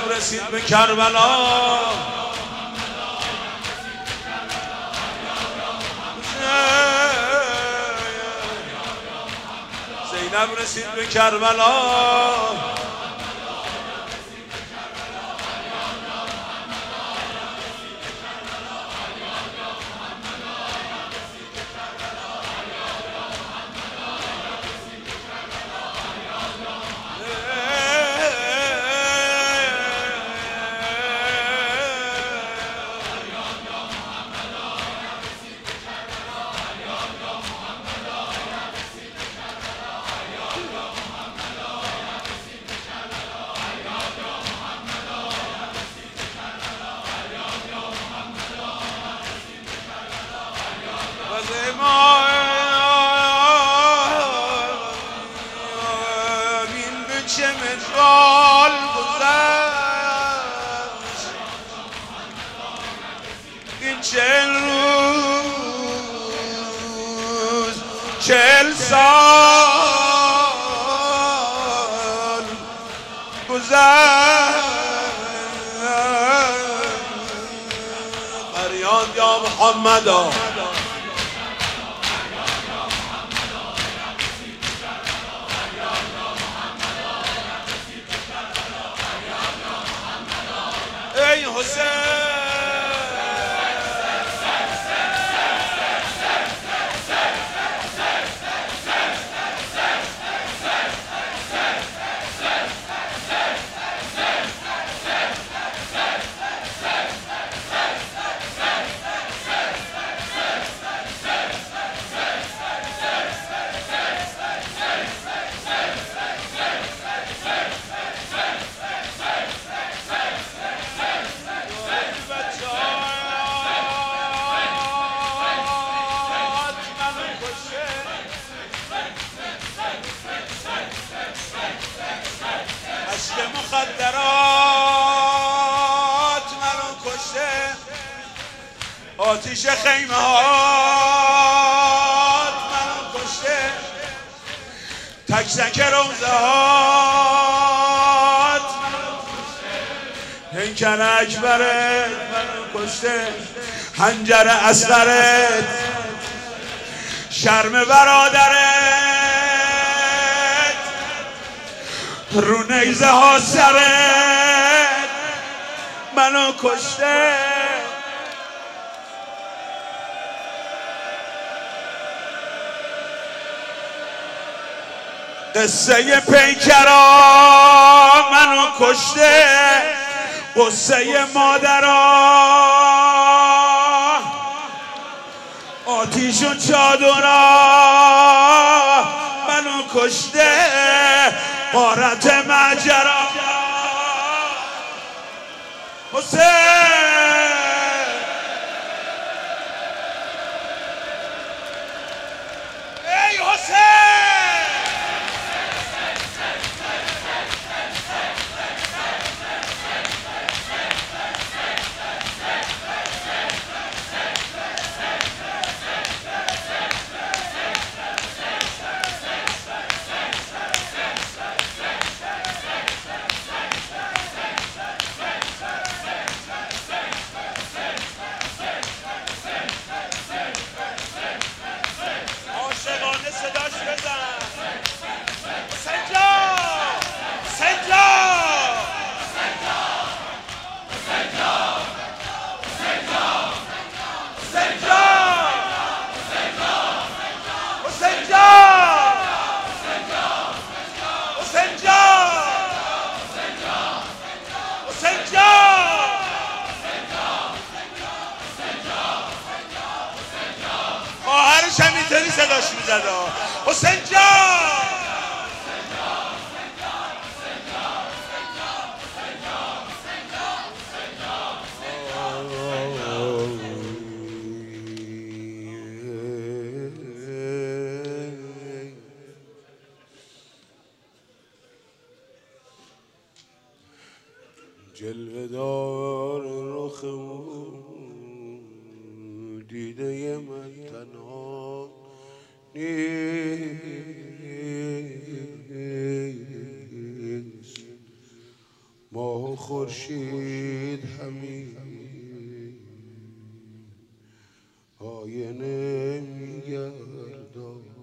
زینب رسید به کربلا، زینب رسید به کربلا، چه مثال گذشت این 40 روز 40 سال گذشت. فریاد یا محمدا، ای حسین مخدرات منو کشته، آتیش خیمه هات منو کشته، تک تک روزه هات منو کشته، هیکل اکبرت منو کشته، حنجر اصغرت، شرم برادرت، رو نیزه ها سرت منو کشته. قصه پیکرا منو کشته، قصه مادرا، آتیش و چادرا منو کشته، غارت مجرا. حسین ای حسین خواهرش هم اینطوری صداش میزد حسین جان. جلوه دار رخمون دیده من تنها نیست، ماه و خورشید همین آینه میگردد